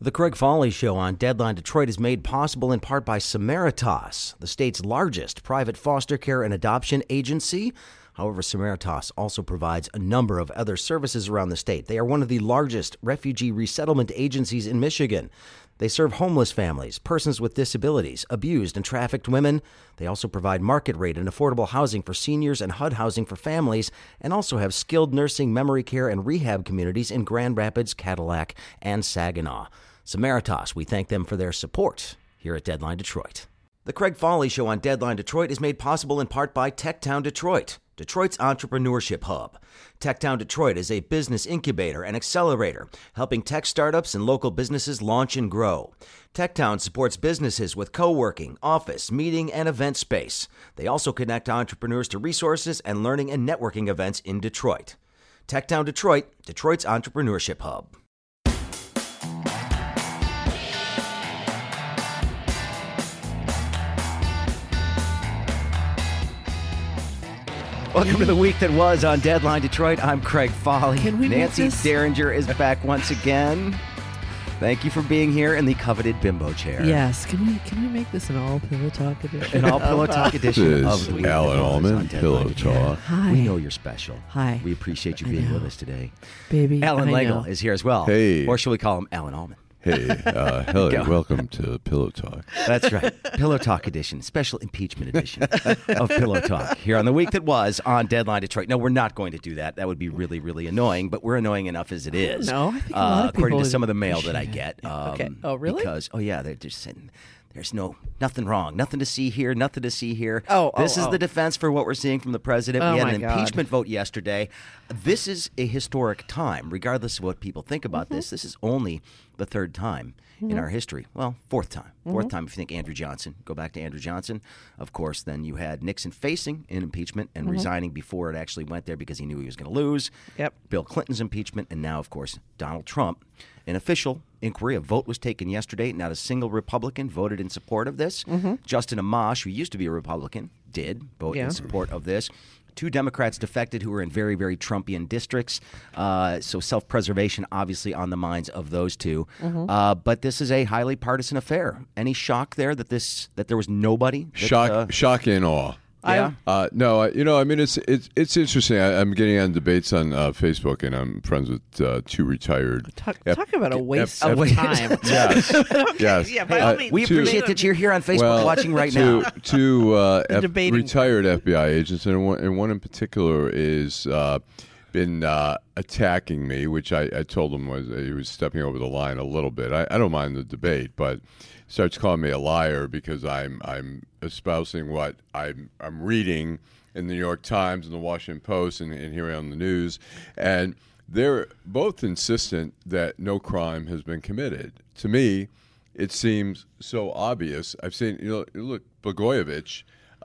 The Craig Foley Show on Deadline Detroit is made possible in part by Samaritas, the state's largest private foster care and adoption agency. However, Samaritas also provides a number of other services around the state. They are one of the largest refugee resettlement agencies in Michigan. They serve homeless families, persons with disabilities, abused and trafficked women. They also provide market rate and affordable housing for seniors and HUD housing for families, and also have skilled nursing, memory care, and rehab communities in Grand Rapids, Cadillac, and Saginaw. Samaritas, we thank them for their support here at Deadline Detroit. The Craig Foley Show on Deadline Detroit is made possible in part by TechTown Detroit, Detroit's entrepreneurship hub. TechTown Detroit is a business incubator and accelerator, helping tech startups and local businesses launch and grow. TechTown supports businesses with co-working, office, meeting, and event space. They also connect entrepreneurs to resources and learning and networking events in Detroit. TechTown Detroit, Detroit's entrepreneurship hub. Welcome to the week that was on Deadline Detroit. I'm Craig Foley. Nancy Derringer is back once again. Thank you for being here in the coveted bimbo chair. Yes. Can we make this an all pillow talk edition? An all pillow talk edition of the week. Alan Allman, Pillow Talk. Hi. We know you're special. Hi. We appreciate you being with us today. Baby. Alan I Legel know. is here as well. Hey. Or shall we call him Alan Allman? Hey, hello, welcome to Pillow Talk. That's right. Pillow Talk edition, special impeachment edition of Pillow Talk here on the week that was on Deadline Detroit. No, we're not going to do that. That would be really, really annoying, but we're annoying enough as it is. No, I think a lot of people according to would some of the mail that I appreciate get. Okay. Oh, really? Because, they're just saying there's nothing wrong, nothing to see here, nothing to see here. This is the defense for what we're seeing from the president. Oh, we had my an God. impeachment vote yesterday. This is a historic time, regardless of what people think about this. This is only the third time in our history. Well, fourth time. Fourth time if you think Andrew Johnson. Go back to Andrew Johnson. Of course, then you had Nixon facing an impeachment and resigning before it actually went there because he knew he was going to lose. Yep. Bill Clinton's impeachment, and now, of course, Donald Trump. An official inquiry, a vote was taken yesterday. Not a single Republican voted in support of this. Justin Amash, who used to be a Republican, did vote in support of this. 2 Democrats defected who were in very, very Trumpian districts. So self-preservation obviously on the minds of those two. But this is a highly partisan affair. Any shock there that there was nobody? Shock and awe. Yeah. No, I mean, it's interesting. I'm getting on debates on Facebook, and I'm friends with 2 retired. Talk about a waste of time. Yes. Yes. Yeah, by all means. We appreciate that you're here on Facebook watching right now. Two Debating. retired FBI agents, and one in particular is been attacking me, which I told him he was stepping over the line a little bit. I don't mind the debate, but starts calling me a liar because I'm espousing what I'm reading in the New York Times and the Washington Post and hearing on the news, and they're both insistent that no crime has been committed. To me, it seems so obvious. I've seen, look, Blagojevich,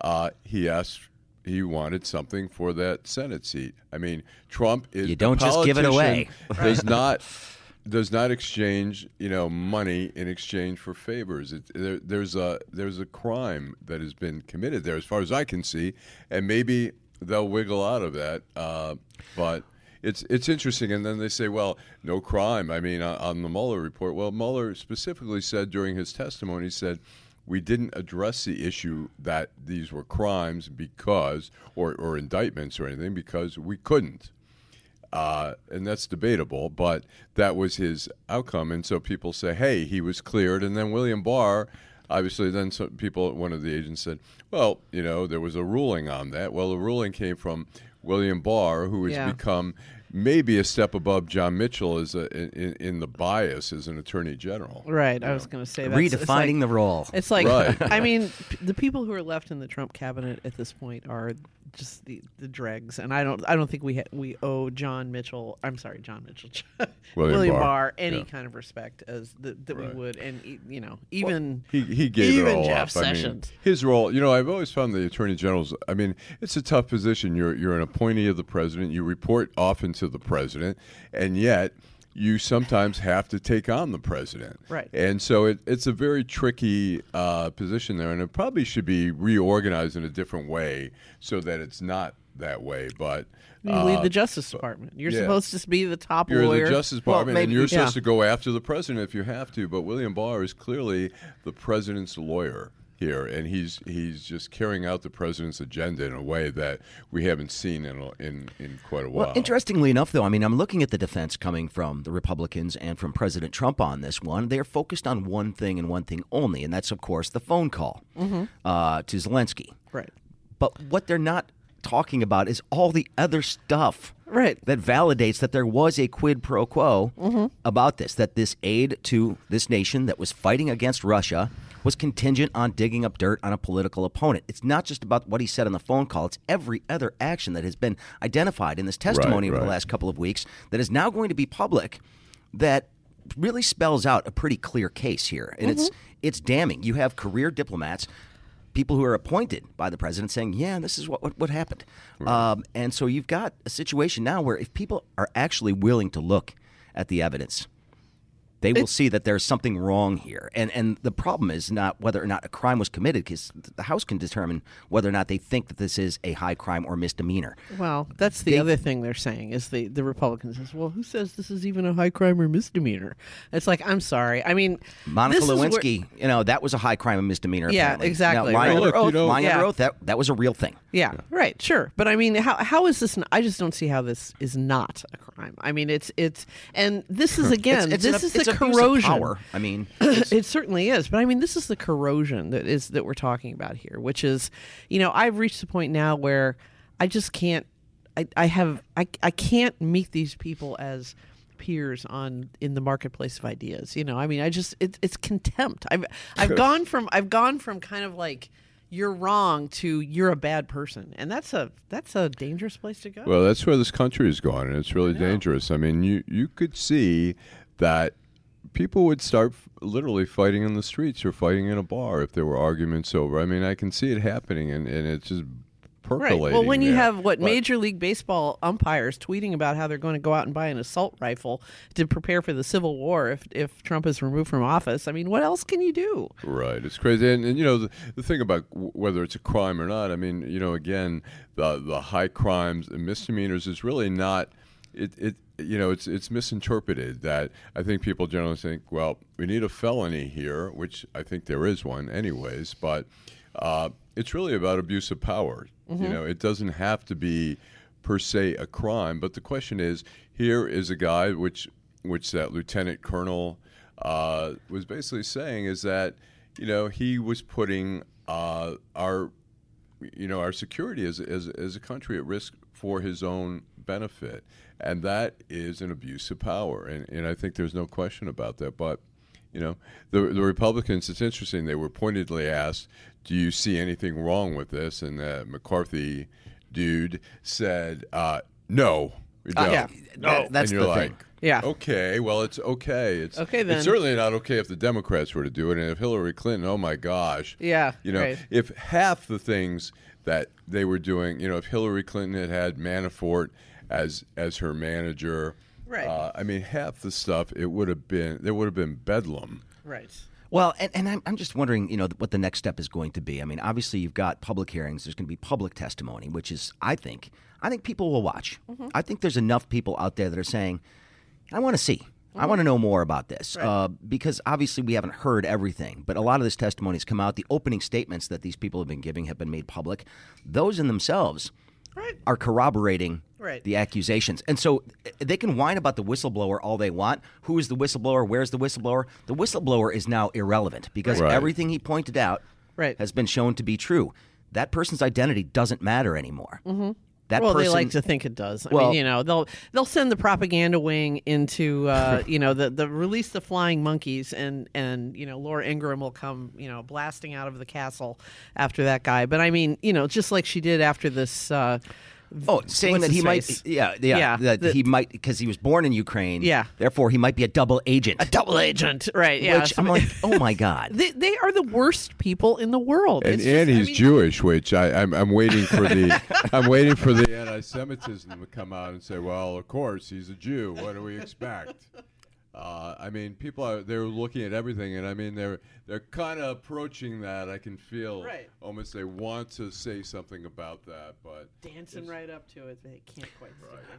he wanted something for that Senate seat. I mean, Trump is You don't just give it away. does not exchange, money in exchange for favors. There's a crime that has been committed there, as far as I can see, and maybe they'll wiggle out of that. But it's interesting. And then they say, well, no crime. I mean, on the Mueller report, well, Mueller specifically said during his testimony, he said, we didn't address the issue that these were crimes because, or indictments or anything, because we couldn't. And that's debatable, but that was his outcome. And so people say, hey, he was cleared. And then William Barr, obviously, then some people, one of the agents said, well, there was a ruling on that. Well, the ruling came from William Barr, who has become maybe a step above John Mitchell in the bias as an attorney general. Right. I was going to say that. Redefining the role. It's like, Right. I mean, the people who are left in the Trump cabinet at this point are just the dregs, and I don't think we owe John Mitchell. William Barr any kind of respect as that we would, and even he gave it all Jeff up. Sessions. I mean, his role. I've always found the attorney generals. I mean, it's a tough position. You're an appointee of the president. You report often to the president, and yet you sometimes have to take on the president. Right. And so it's a very tricky position there, and it probably should be reorganized in a different way so that it's not that way, but you lead the Justice Department. You're supposed to be the top you're lawyer. You're the Justice Department, and you're supposed to go after the president if you have to. But William Barr is clearly the president's lawyer here, and he's just carrying out the president's agenda in a way that we haven't seen in quite a while. Well, interestingly enough, though, I mean, I'm looking at the defense coming from the Republicans and from President Trump on this one. They're focused on one thing and one thing only, and that's, of course, the phone call to Zelensky. Right. But what they're not talking about is all the other stuff that validates that there was a quid pro quo about this, that this aid to this nation that was fighting against Russia was contingent on digging up dirt on a political opponent. It's not just about what he said on the phone call. It's every other action that has been identified in this testimony over the last couple of weeks that is now going to be public that really spells out a pretty clear case here. And it's damning. You have career diplomats, people who are appointed by the president, saying, yeah, this is what happened. Right. And so you've got a situation now where if people are actually willing to look at the evidence, they will see that there's something wrong here. And the problem is not whether or not a crime was committed, because the House can determine whether or not they think that this is a high crime or misdemeanor. Well, that's the other thing they're saying is the Republicans says, well, who says this is even a high crime or misdemeanor? It's like, I'm sorry. I mean, Monica Lewinsky, that was a high crime and misdemeanor. Yeah, apparently. exactly. Now, lying under oath, that was a real thing. Yeah, right, sure. But I mean, how is this? I just don't see how this is not a crime. I mean, it's and this is again, this is the corrosion. Power. I mean, it certainly is. But I mean, this is the corrosion that we're talking about here, which is, I've reached the point now where I just can't. I can't meet these people as peers in the marketplace of ideas. I mean, it's contempt. I've gone from kind of like, you're wrong to you're a bad person, and that's a dangerous place to go. Well, that's where this country is going, and it's really dangerous. I mean, you could see that people would start literally fighting in the streets or fighting in a bar if there were arguments over. I mean, I can see it happening, and it's just percolating. Right. Well, when you have Major League Baseball umpires tweeting about how they're going to go out and buy an assault rifle to prepare for the Civil War if Trump is removed from office, I mean, what else can you do? Right. It's crazy. And the thing about whether it's a crime or not, I mean, again, the high crimes and misdemeanors is really not it's misinterpreted. That I think people generally think, well, we need a felony here, which I think there is one anyways, but it's really about abuse of power. It doesn't have to be per se a crime, but the question is, here is a guy which that lieutenant colonel was basically saying is that he was putting our security as a country at risk for his own benefit, and that is an abuse of power, and I think there's no question about that. But the Republicans, it's interesting, they were pointedly asked, do you see anything wrong with this? And the McCarthy dude said, no. No, that's and you're the like, thing. Yeah. Okay, well, it's okay. It's okay then. It's certainly not okay if the Democrats were to do it, and if Hillary Clinton, oh my gosh. Yeah. Right. If half the things that they were doing, if Hillary Clinton had Manafort as her manager, right. I mean, half the stuff there would have been bedlam. Right. Well, and I'm just wondering, what the next step is going to be. I mean, obviously you've got public hearings. There's going to be public testimony, which is, I think people will watch. I think there's enough people out there that are saying, I want to see. I want to know more about this, because obviously we haven't heard everything, but a lot of this testimony has come out. The opening statements that these people have been giving have been made public. Those in themselves are corroborating the accusations. And so they can whine about the whistleblower all they want. Who is the whistleblower? Where's the whistleblower? The whistleblower is now irrelevant because everything he pointed out has been shown to be true. That person's identity doesn't matter anymore. They like to think it does. I mean, they'll send the propaganda wing into, the release the flying monkeys, and Laura Ingraham will come, blasting out of the castle after that guy. But I mean, just like she did after this. Saying that he might, he might, because he was born in Ukraine. Yeah. Therefore, he might be a double agent. Right? Yeah. Which I'm like, oh my God. They are the worst people in the world. And he's Jewish, which I'm waiting for the anti-Semitism to come out and say, well, of course he's a Jew. What do we expect? I mean, they're looking at everything, and I mean, they're kind of approaching that. I can feel almost they want to say something about that, but dancing right up to it, they can't quite.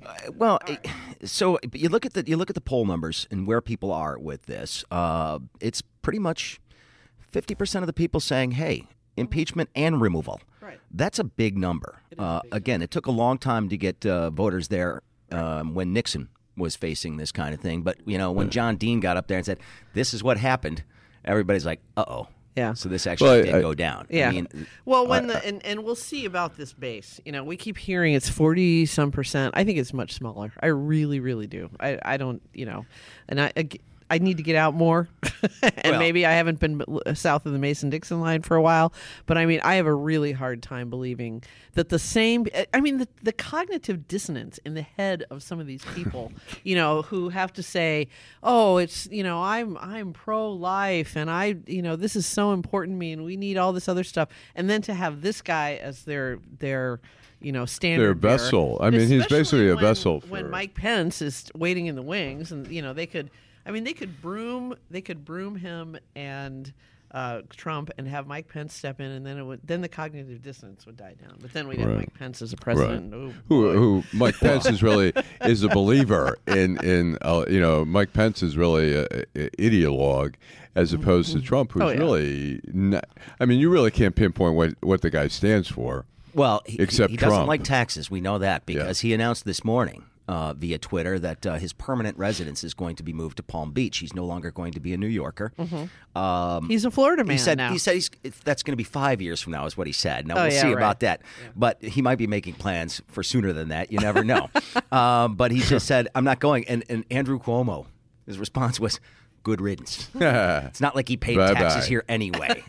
So you look at the poll numbers and where people are with this. It's pretty much 50% of the people saying, "Hey, impeachment and removal." Right. That's a big number. Again, it took a long time to get voters there when Nixon was facing this kind of thing. But, when John Dean got up there and said, this is what happened, everybody's like, uh-oh. Yeah. So this actually did go down. Yeah. I mean, and we'll see about this base. We keep hearing it's 40-some%. I think it's much smaller. I really, really do. I don't, and I need to get out more, and maybe I haven't been south of the Mason-Dixon line for a while. But I mean, I have a really hard time believing that the cognitive dissonance in the head of some of these people, who have to say, "Oh, it's I'm pro-life, and this is so important to me, and we need all this other stuff," and then to have this guy as their standard their vessel. I mean, he's basically a vessel. When Mike Pence is waiting in the wings, and they could. I mean, they could broom him and Trump and have Mike Pence step in, and then the cognitive dissonance would die down. But then we'd have Mike Pence as a president. Right. Who Mike Pence is a believer in Mike Pence is really an ideologue as opposed to Trump, who's really not. I mean, you really can't pinpoint what the guy stands for. Well, he Trump. Doesn't like taxes. We know that because he announced this morning via Twitter that his permanent residence is going to be moved to Palm Beach. He's no longer going to be a New Yorker. Mm-hmm. He's a Florida man now. He said that's going to be 5 years from now is what he said. Now, we'll see about that. Yeah. But he might be making plans for sooner than that. You never know. But he just said, I'm not going. And Andrew Cuomo, his response was, good riddance. It's not like he paid taxes here anyway.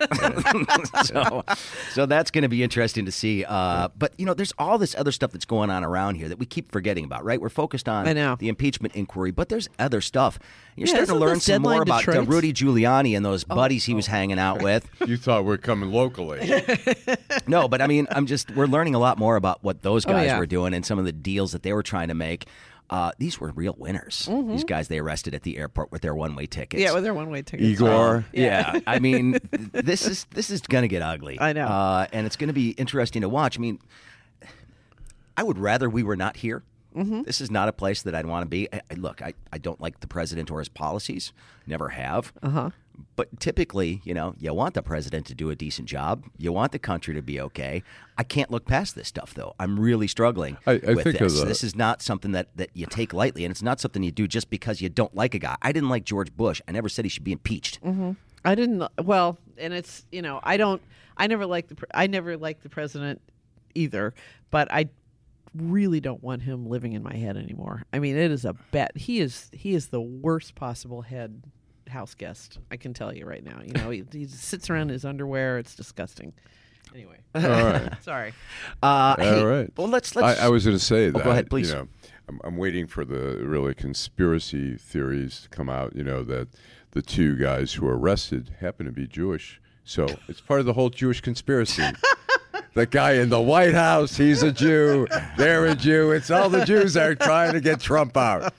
So that's going to be interesting to see. But, there's all this other stuff that's going on around here that we keep forgetting about, right? We're focused on the impeachment inquiry, but there's other stuff. You're starting to learn some more about Rudy Giuliani and those buddies he was hanging out with. You thought we're coming locally. No, but I mean, we're learning a lot more about what those guys were doing and some of the deals that they were trying to make. These were real winners. Mm-hmm. These guys they arrested at the airport with their one-way tickets. Yeah, with their one-way tickets. Igor. Yeah. I mean, this is going to get ugly. I know. And it's going to be interesting to watch. I mean, I would rather we were not here. Mm-hmm. This is not a place that I'd want to be. Look, I don't like the president or his policies. Never have. Uh-huh. But typically, you want the president to do a decent job. You want the country to be okay. I can't look past this stuff, though. I'm really struggling with this. This is not something that you take lightly, and it's not something you do just because you don't like a guy. I didn't like George Bush. I never said he should be impeached. Mm-hmm. I didn't. Well, and it's I never liked the president either. But I really don't want him living in my head anymore. I mean, it is a bet. He is the worst possible house guest. I can tell you right now. He sits around in his underwear. It's disgusting. Anyway, all right. Sorry. All right. Well, let's. I was going to say that. Go ahead, please. I'm waiting for the really conspiracy theories to come out. That the two guys who were arrested happen to be Jewish, so it's part of the whole Jewish conspiracy. The guy in the White House, he's a Jew. They're a Jew. It's all the Jews that are trying to get Trump out.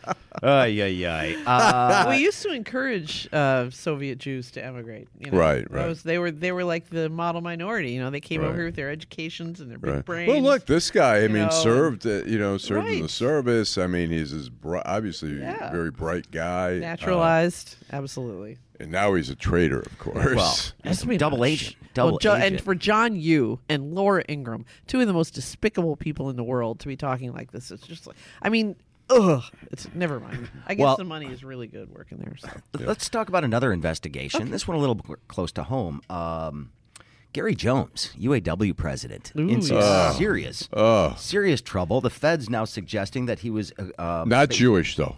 We used to encourage Soviet Jews to emigrate. Right. They were like the model minority. They came over here with their educations and their big brains. Well, look, this guy. I mean, served in the service. I mean, he's obviously a very bright guy. Naturalized, absolutely. And now he's a traitor, of course. Well, that's double agent. And for John Yoo and Laura Ingraham, two of the most despicable people in the world, to be talking like this, it's just like, I mean, it's never mind. I guess the money is really good working there. So. Let's talk about another investigation. Okay. This one a little close to home. Gary Jones, UAW president, in some serious trouble. The Fed's now suggesting that he was not Jewish, though.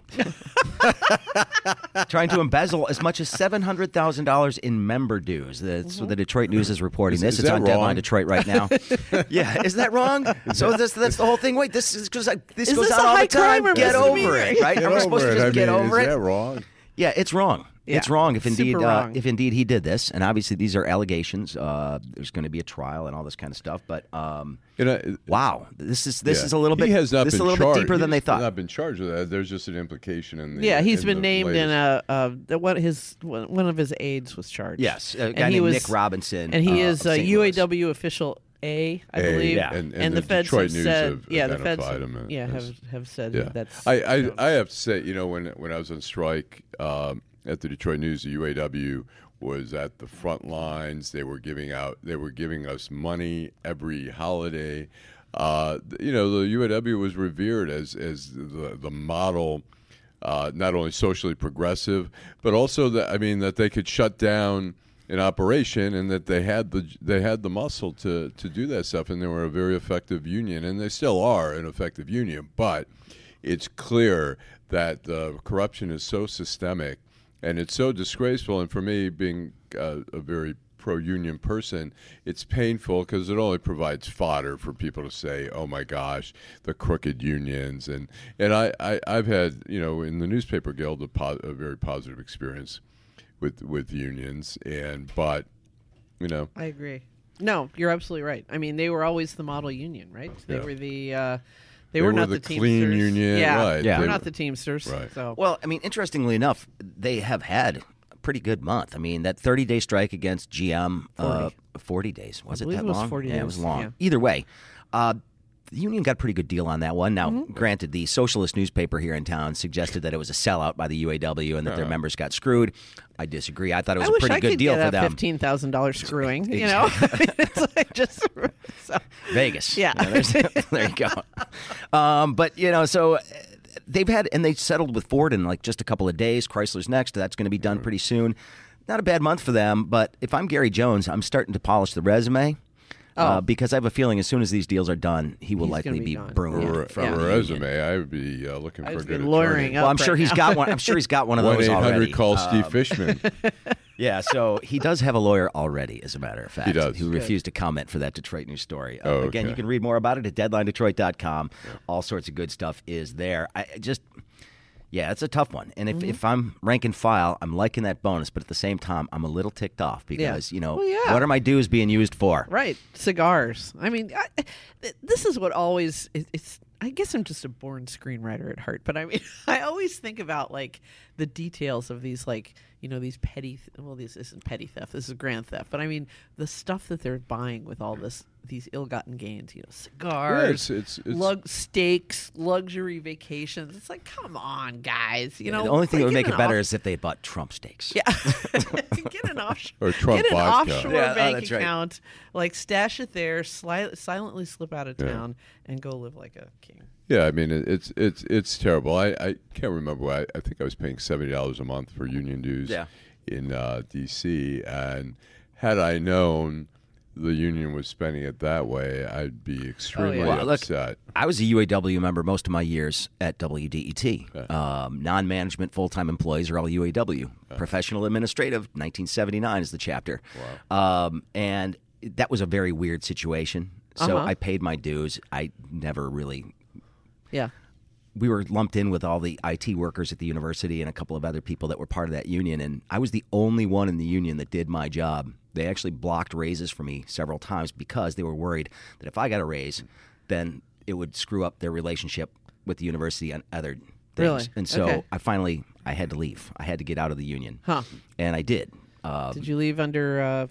Trying to embezzle as much as $700,000 in member dues. That's what the Detroit News is reporting. It's on wrong? Deadline Detroit right now. Yeah, is that wrong? So that's the whole thing. Wait, this goes on all the time. Get over it, right? Are we supposed to just get over it? Is that wrong? Yeah, it's wrong. Yeah. It's wrong if indeed wrong. He did this, and obviously these are allegations. There's going to be a trial and all this kind of stuff. But wow, this is a little bit. He has not this been is a little charged. bit deeper than they thought. He's not been charged with that. There's just an implication in the. Yeah, he's been named latest. in one of his aides was charged. Yes, a guy named Nick Robinson, and he is a UAW official I believe. Yeah. And the feds Detroit have News said, have the identified feds, him. have said Yeah. that's. I have to say, when I was on strike at the Detroit News, the UAW was at the front lines. They were giving us money every holiday. The UAW was revered as the model. Not only socially progressive, but also that they could shut down an operation, and that they had the muscle to do that stuff, and they were a very effective union, and they still are an effective union. But it's clear that the corruption is so systemic, and it's so disgraceful. And for me, being a very pro-union person, it's painful because it only provides fodder for people to say, "Oh my gosh, the crooked unions." And I've had in the newspaper guild a very positive experience with unions, but I agree. No, you're absolutely right. I mean, they were always the model union, right? They were the. They were not the clean Teamsters. union, right? Yeah, they're not the Teamsters. Right. So. Well, I mean, interestingly enough, they have had a pretty good month. I mean, that 30-day strike against GM, 40 days. Was it that long? It was 40 days. Yeah, it was long. Yeah. Either way, the union got a pretty good deal on that one. Now, granted, the socialist newspaper here in town suggested that it was a sellout by the UAW and that their members got screwed. I disagree. I thought it was a pretty good deal for them. $15,000 screwing, It's like just so. Vegas. Yeah. There you go. But, so they've had, and they settled with Ford in like just a couple of days. Chrysler's next. That's going to be done pretty soon. Not a bad month for them, but if I'm Gary Jones, I'm starting to polish the resume. Because I have a feeling as soon as these deals are done, he will likely be broomed for a resume. I would be looking for a good lawyering attorney. up Well, I'm sure he's got one. I'm sure he's got one of those already. 1-800 call Steve Fishman. Yeah, so he does have a lawyer already, as a matter of fact. He does. Who refused to comment for that Detroit News story. Okay. Again, you can read more about it at deadlinedetroit.com. Yeah. All sorts of good stuff is there. Yeah, it's a tough one. And if I'm rank and file, I'm liking that bonus. But at the same time, I'm a little ticked off because, what are my dues being used for? Right. Cigars. I mean, this is what always it's. I guess I'm just a born screenwriter at heart. But I mean, I always think about like the details of these these petty. This isn't petty theft. This is grand theft. But I mean, the stuff that they're buying with all these ill-gotten gains. Cigars, it's steaks, luxury vacations. It's like, come on, guys. The only thing that would make it better is if they had bought Trump steaks. Yeah, get an offshore or Trump get an vodka. offshore bank account. Like stash it there, silently slip out of town, and go live like a king. Yeah, I mean it's terrible. I can't remember. I think I was paying $70 a month for union dues in D.C. And had I known the union was spending it that way, I'd be extremely upset. Look, I was a UAW member most of my years at WDET. Non-management full-time employees are all UAW. Professional administrative, 1979 is the chapter. Wow. And that was a very weird situation. So I paid my dues. I never really... Yeah. We were lumped in with all the IT workers at the university and a couple of other people that were part of that union, and I was the only one in the union that did my job. They actually blocked raises for me several times because they were worried that if I got a raise, then it would screw up their relationship with the university and other things. Really? And so I had to leave. I had to get out of the union. Huh. And I did. Did you leave under a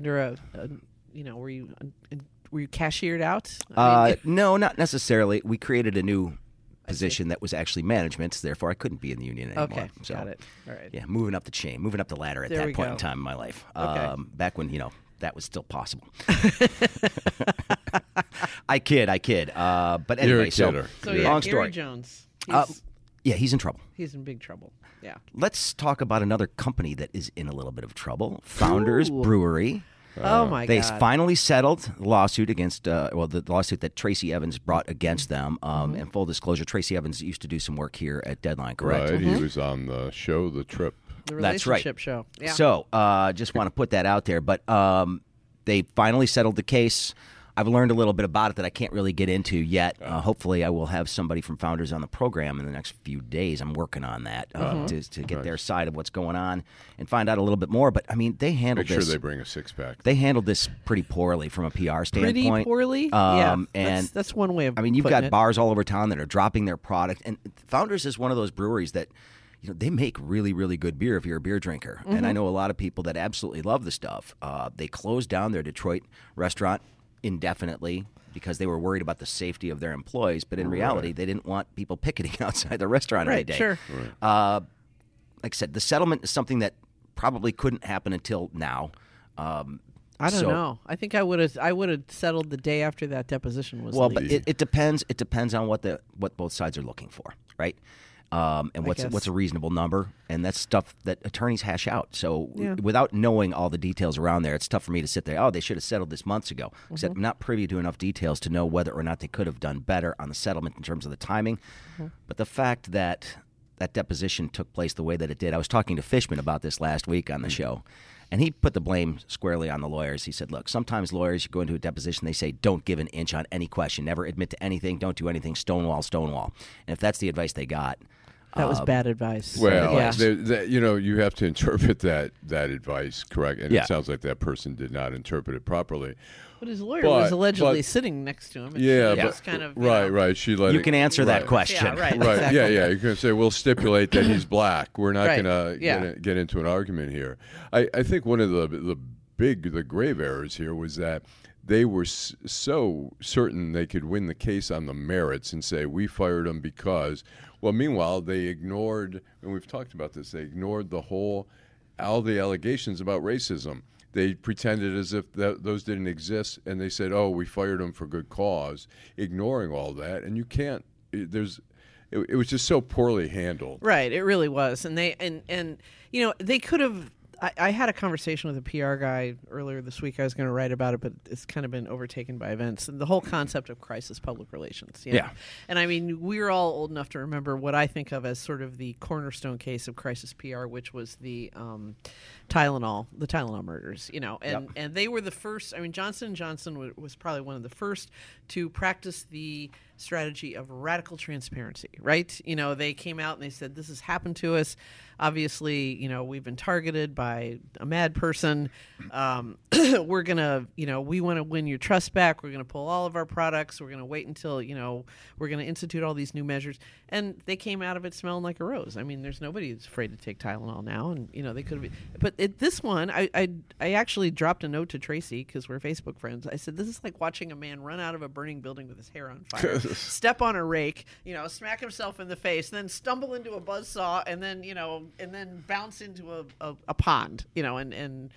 were you cashiered out? No, not necessarily. We created a new position that was actually management, therefore I couldn't be in the union anymore. Okay, so, got it. All right. Yeah, moving up the chain, moving up the ladder at that point in time in my life. Okay. Back when, that was still possible. I kid. But anyway, so long story. Gary Jones. He's in trouble. He's in big trouble. Yeah. Let's talk about another company that is in a little bit of trouble. Founders Brewery. Oh my God! They finally settled the lawsuit against the lawsuit that Tracy Evans brought against them. And full disclosure, Tracy Evans used to do some work here at Deadline, correct? Right. He was on the show, The Trip. The relationship show. Yeah. So just want to put that out there. But they finally settled the case. I've learned a little bit about it that I can't really get into yet. Hopefully, I will have somebody from Founders on the program in the next few days. I'm working on that to get their side of what's going on and find out a little bit more. But I mean, they handled this. Make sure they bring a 6-pack. They handled this pretty poorly from a PR standpoint. Pretty poorly? And that's one way of. I mean, you've got bars all over town that are dropping their product, and Founders is one of those breweries that. They make really, really good beer if you're a beer drinker. And I know a lot of people that absolutely love the stuff. They closed down their Detroit restaurant indefinitely because they were worried about the safety of their employees. But in reality, they didn't want people picketing outside the restaurant every day. Sure. Like I said, the settlement is something that probably couldn't happen until now. I don't know. I think I would have settled the day after that deposition was. Well, but it depends. It depends on what both sides are looking for, right? And what's a reasonable number, and that's stuff that attorneys hash out. So without knowing all the details around there, it's tough for me to sit there. Oh, they should have settled this months ago. Except I'm not privy to enough details to know whether or not they could have done better on the settlement in terms of the timing. But the fact that that deposition took place the way that it did, I was talking to Fishman about this last week on the show. And he put the blame squarely on the lawyers. He said, look, sometimes lawyers, you go into a deposition, they say, don't give an inch on any question. Never admit to anything. Don't do anything. Stonewall, stonewall. And if that's the advice they got. That was bad advice. Well, you have to interpret that advice, correct? And it sounds like that person did not interpret it properly. But his lawyer was allegedly sitting next to him. And but kind of, right. She let you can answer that question. Yeah, right. Right. Exactly. Yeah. You can say we'll stipulate that he's black. We're not going to get into an argument here. I think one of the grave errors here was that they were so certain they could win the case on the merits and say we fired him because. Well, meanwhile, they ignored, and we've talked about this, they ignored all the allegations about racism. They pretended as if those didn't exist, and they said, oh, we fired him for good cause, ignoring all that. And you can't, it was just so poorly handled. Right, it really was. And they could have, I had a conversation with a PR guy earlier this week. I was going to write about it, but it's kind of been overtaken by events. And the whole concept of crisis public relations. Yeah. And I mean, we're all old enough to remember what I think of as sort of the cornerstone case of crisis PR, which was the Tylenol murders. And they were the first. I mean, Johnson & Johnson was probably one of the first to practice the strategy of radical transparency, right? They came out and they said, this has happened to us. Obviously, we've been targeted by a mad person. We're going to, we want to win your trust back. We're going to pull all of our products. We're going to wait until, we're going to institute all these new measures. And they came out of it smelling like a rose. I mean, there's nobody who's afraid to take Tylenol now. And, they could have, but this one, I actually dropped a note to Tracy because we're Facebook friends. I said, this is like watching a man run out of a burning building with his hair on fire, step on a rake, smack himself in the face, then stumble into a buzzsaw, and then bounce into a pond, and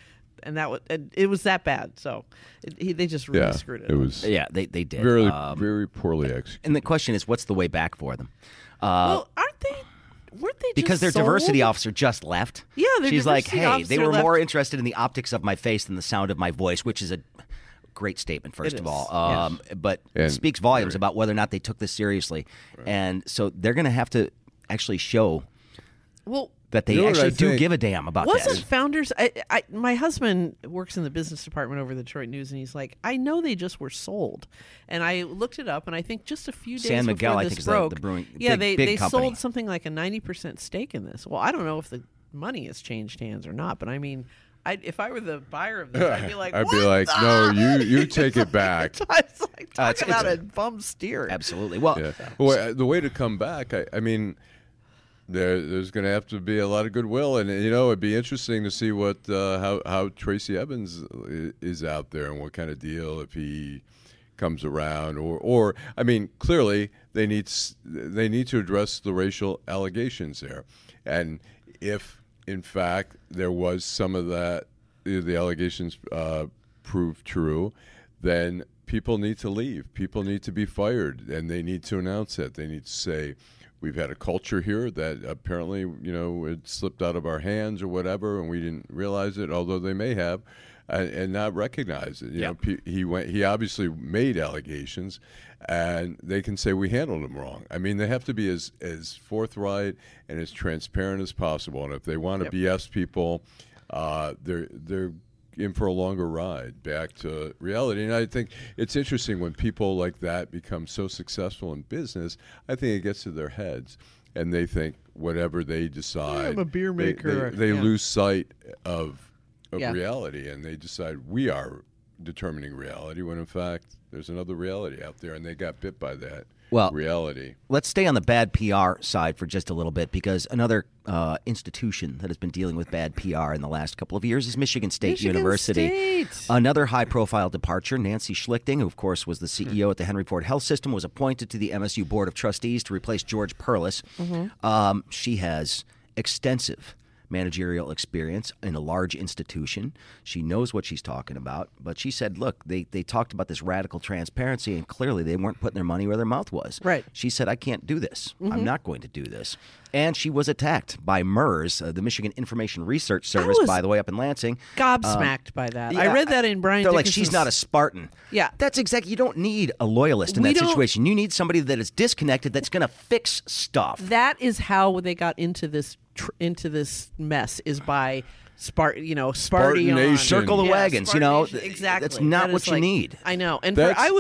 it was that bad. So they just really screwed it. It was they did very very poorly executed. And the question is, what's the way back for them? Well, weren't they because their sold? Diversity officer just left? Yeah, she's like, hey, they were left. more interested in the optics of my face than the sound of my voice, which is a great statement, first of all. But it speaks volumes about whether or not they took this seriously. Right. And so they're going to have to actually show that they actually do give a damn about this. Wasn't Founders... my husband works in the business department over the Detroit News, and he's like, I know they just were sold. And I looked it up, and I think just a few days San Miguel, before I this think, broke... is the brewing, they company. sold something like a 90% stake in this. Well, I don't know if the money has changed hands or not, but I mean... if I were the buyer of this, I'd be like, no, you take it back. It's like, talk about a bum steer. Absolutely. Well, the way to come back, I mean, there's going to have to be a lot of goodwill, and it'd be interesting to see what how Tracy Evans is out there and what kind of deal if he comes around, or I mean, clearly they need to address the racial allegations there, and if in fact there was some of that, the allegations prove true, then people need to leave. People need to be fired, and they need to announce it. They need to say, we've had a culture here that apparently, it slipped out of our hands or whatever, and we didn't realize it, although they may have, and not recognize it. He obviously made allegations, and they can say we handled them wrong. I mean, they have to be as forthright and as transparent as possible. And if they want to BS people, they're in for a longer ride back to reality. And I think it's interesting when people like that become so successful in business, I think it gets to their heads. And they think whatever they decide, I'm a beer maker. They lose sight of reality, and they decide we are determining reality when in fact there's another reality out there, and they got bit by that reality. Let's stay on the bad PR side for just a little bit, because another institution that has been dealing with bad PR in the last couple of years is Michigan State University. Another high-profile departure. Nancy Schlichting, who of course was the CEO at the Henry Ford Health System, was appointed to the MSU Board of Trustees to replace George Perlis. She has extensive managerial experience in a large institution. She knows what she's talking about. But she said, look, they talked about this radical transparency, and clearly they weren't putting their money where their mouth was. Right. She said, I can't do this. I'm not going to do this. And she was attacked by MERS, the Michigan Information Research Service, by the way, up in Lansing. Gobsmacked by that. I read that in Brian They're Dickinson's... like, she's not a Spartan. Yeah. That's exactly, you don't need a loyalist in that situation. You need somebody that is disconnected, that's going to fix stuff. That is how they got into this mess, is by Spartan circle the wagons. Exactly. That's not what you need. I know. And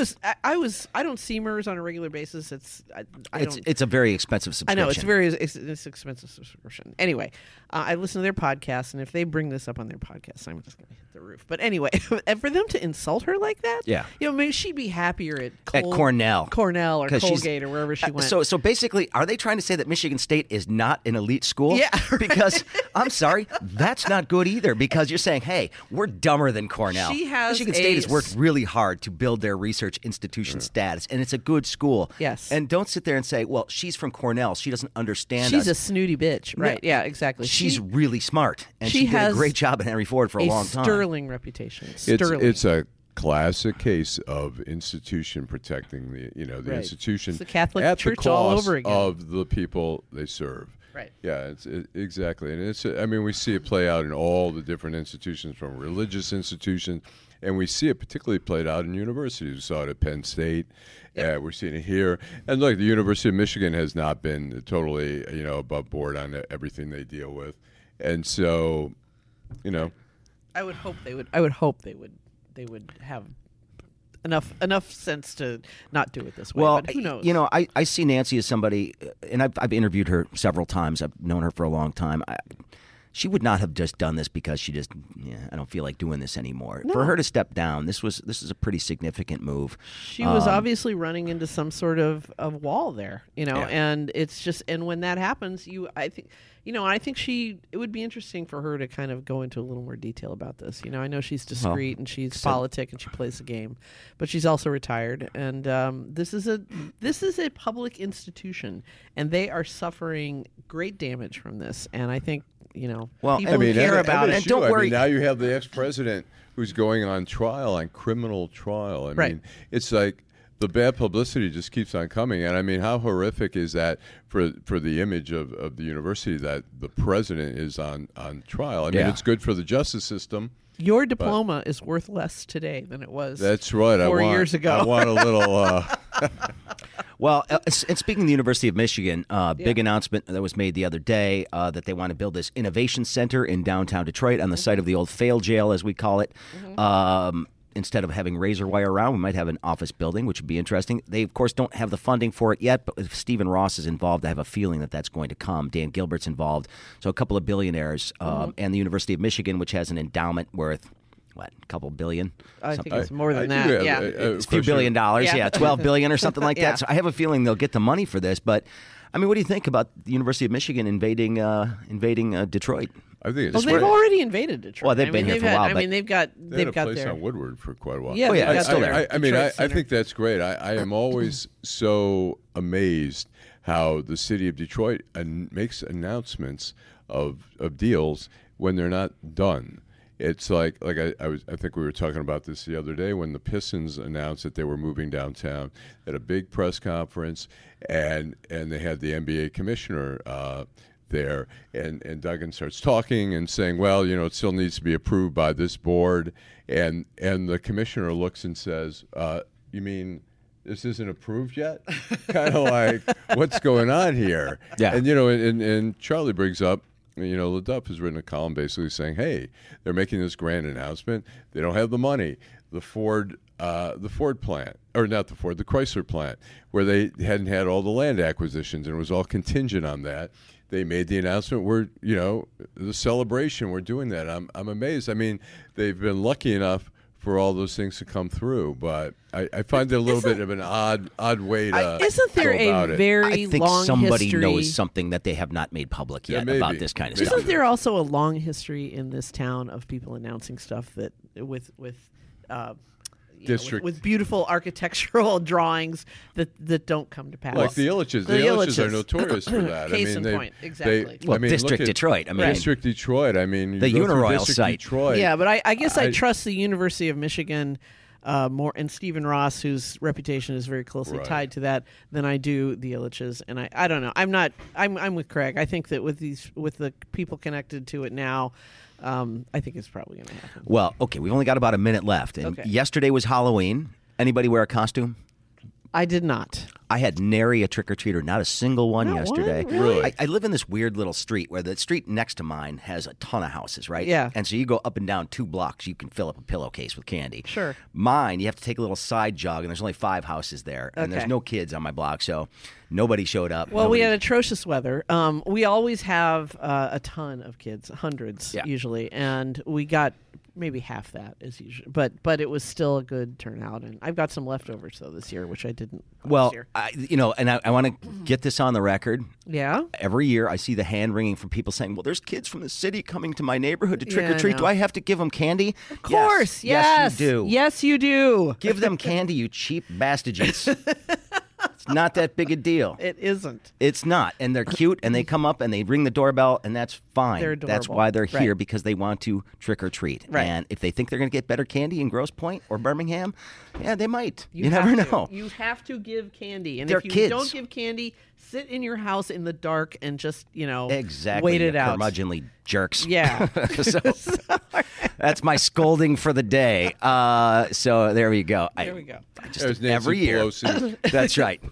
I don't see MERS on a regular basis. It's a very expensive subscription. I know it's expensive subscription. Anyway, I listen to their podcast, and if they bring this up on their podcast, I'm just going to hit the roof. But anyway, and for them to insult her like that, maybe she'd be happier at Cornell or Colgate or wherever she went. So basically, are they trying to say that Michigan State is not an elite school? Yeah, because I'm sorry, that's not good either. Because you're saying, hey, we're dumber than Cornell. Michigan State has worked really hard to build their research institution status, and it's a good school. Yes. And don't sit there and say, well, she's from Cornell, she doesn't understand. She's a snooty bitch, right? No, yeah, exactly. She's really smart, and she did a great job at Henry Ford for a long time. Sterling reputation. It's a classic case of institution protecting the institution. It's the Catholic at Church the cost all over again of the people they serve. Right. Yeah, exactly. And we see it play out in all the different institutions, from religious institutions, and we see it particularly played out in universities. We saw it at Penn State. We're seeing it here. And look, the University of Michigan has not been totally, above board on everything they deal with. And so, I would hope they would have enough sense to not do it this way. Well, but who knows? I see Nancy as somebody, and I've interviewed her several times. I've known her for a long time. She would not have just done this because she just, I don't feel like doing this anymore. No. For her to step down, this is a pretty significant move. She was obviously running into some sort of wall there, and it's just, and when that happens, I think it would be interesting for her to kind of go into a little more detail about this. I know she's discreet and she's politic and she plays the game, but she's also retired, and this is a public institution, and they are suffering great damage from this, and I think people care about it. And don't worry. Now you have the ex-president who's going on criminal trial. I mean, it's like the bad publicity just keeps on coming. And I mean, how horrific is that for the image of the university that the president is on trial? I mean, it's good for the justice system. Your diploma is worth less today than it was. That's right. 4 years ago. I want a little. Well, and speaking of the University of Michigan, big announcement that was made the other day that they want to build this innovation center in downtown Detroit on the site of the old fail jail, as we call it. Instead of having razor wire around, we might have an office building, which would be interesting. They, of course, don't have the funding for it yet, but if Stephen Ross is involved, I have a feeling that that's going to come. Dan Gilbert's involved. So a couple of billionaires, and the University of Michigan, which has an endowment worth, a couple billion? I think it's more than that. It's a few $1 billion. $12 billion or something like that. So I have a feeling they'll get the money for this. But, I mean, what do you think about the University of Michigan invading Detroit? I think they've already invaded Detroit. Well, they've been here for a while. I mean, they've got a place on Woodward for quite a while. Yeah, it's still there. I think that's great. I am always so amazed how the city of Detroit makes announcements of deals when they're not done. It's like I think we were talking about this the other day when the Pistons announced that they were moving downtown at a big press conference, and they had the NBA commissioner there, and Duggan starts talking and saying, well, it still needs to be approved by this board, and the commissioner looks and says, you mean this isn't approved yet? Kind of like, what's going on here? Yeah. And and Charlie brings up LeDuff has written a column basically saying, hey, they're making this grand announcement. They don't have the money. The Ford plant, or not the Ford, the Chrysler plant, where they hadn't had all the land acquisitions and it was all contingent on that. They made the announcement. The celebration. We're doing that. I'm amazed. I mean, they've been lucky enough for all those things to come through, but I find it a little bit of an odd way to isn't there go about a it. very I think long somebody history knows something that they have not made public yet about this kind of stuff. Isn't there also a long history in this town of people announcing stuff that with beautiful architectural drawings that don't come to pass? Like the Ilitches. The Ilitches are notorious for that. Case in point, exactly. District Detroit. District Detroit. I mean, the Uniroyal site. Detroit. Yeah, but I guess I trust the University of Michigan more, and Stephen Ross, whose reputation is very closely tied to that, than I do the Ilitches. And I don't know. I'm with Craig. I think that with the people connected to it now, I think it's probably going to happen. Well, okay, we've only got about a minute left. And yesterday was Halloween. Anybody wear a costume? I did not. I had nary a trick-or-treater, not a single one yesterday. Really? I live in this weird little street where the street next to mine has a ton of houses, right? Yeah. And so you go up and down 2 blocks, you can fill up a pillowcase with candy. Sure. Mine, you have to take a little side jog, and there's only 5 houses there, and there's no kids on my block, so nobody showed up. Well, we had atrocious weather. We always have a ton of kids, hundreds usually, and we got maybe half that as usual, but it was still a good turnout, and I've got some leftovers though this year, which I didn't last year. I want to get this on the record. Yeah. Every year I see the hand wringing from people saying, "Well, there's kids from the city coming to my neighborhood to trick or treat. Do I have to give them candy?" Of course, yes, you do. Yes, you do. Give them candy, you cheap bastards. It's not that big a deal. It isn't. It's not. And they're cute, and they come up and they ring the doorbell, and that's fine. They're adorable. That's why they're here, because they want to trick or treat. Right. And if they think they're going to get better candy in Grosse Pointe or Birmingham, they might. You never know. You have to give candy. And they're if you kids. don't give candy, sit in your house in the dark and just, exactly. wait it out. Curmudgeonly jerks. Yeah. So that's my scolding for the day. So there we go. There we go. There's Nancy every year. Pelosi. That's right.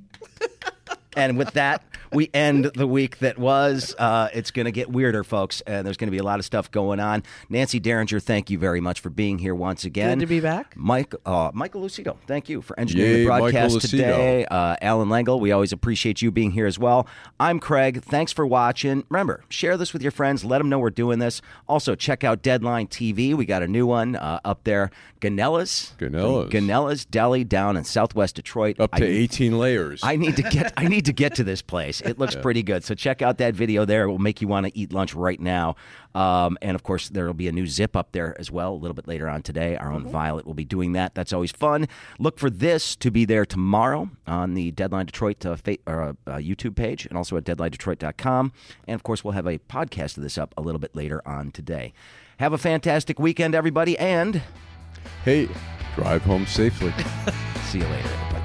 And with that, we end the week that was. It's going to get weirder, folks, and there's going to be a lot of stuff going on. Nancy Derringer, thank you very much for being here once again. Good to be back. Michael Lucido, thank you for engineering the broadcast today. Alan Lengel, we always appreciate you being here as well. I'm Craig. Thanks for watching. Remember, share this with your friends. Let them know we're doing this. Also, check out Deadline TV. We got a new one up there. Ganella's Deli down in Southwest Detroit. Up to 18 layers. I need to get to this place. It looks pretty good. So check out that video there. It will make you want to eat lunch right now. And, of course, there will be a new Zip up there as well a little bit later on today. Our own Violet will be doing that. That's always fun. Look for this to be there tomorrow on the Deadline Detroit YouTube page and also at deadlinedetroit.com. And, of course, we'll have a podcast of this up a little bit later on today. Have a fantastic weekend, everybody, and... Hey, drive home safely. See you later, everybody.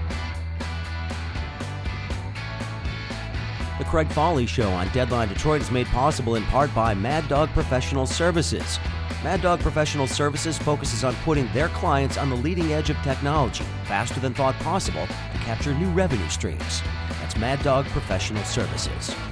The Craig Foley Show on Deadline Detroit is made possible in part by Mad Dog Professional Services. Mad Dog Professional Services focuses on putting their clients on the leading edge of technology, faster than thought possible, to capture new revenue streams. That's Mad Dog Professional Services.